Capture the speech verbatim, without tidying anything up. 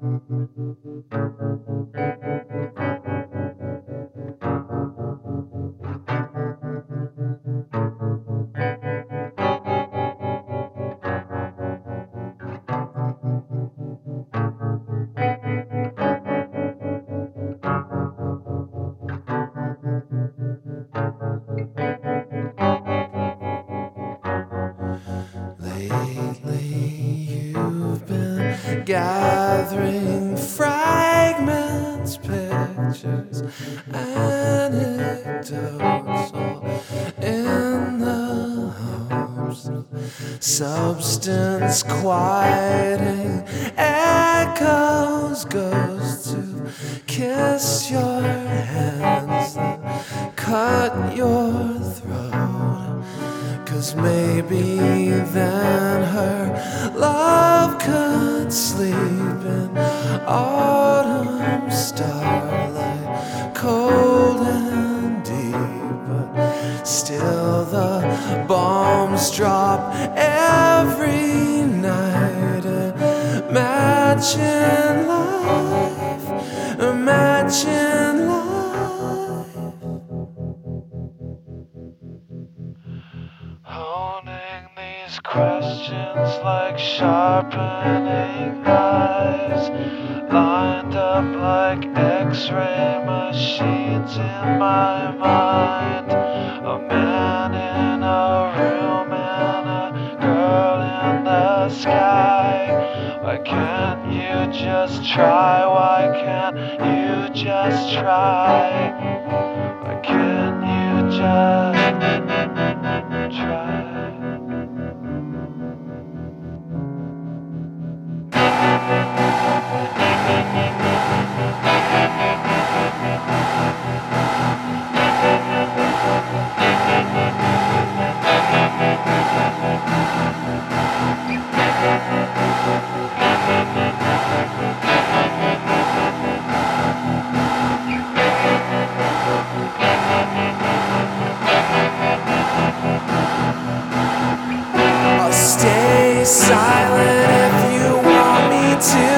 Lately you've been gathering fragments, pictures, anecdotes, all in the hopes of substance quieting echoes, goes to kiss your hands that cut your throat. 'Cause maybe then her love could sleep in autumn starlight, cold and deep. But still the bombs drop every night. Imagine life, imagine life. Honing these questions like sharpening knives, lined up like X-ray machines in my mind. A man in a room and a girl in the sky. Why can't you just try? Why can't you just try? Why can't you just try? I'll stay silent if you want me to.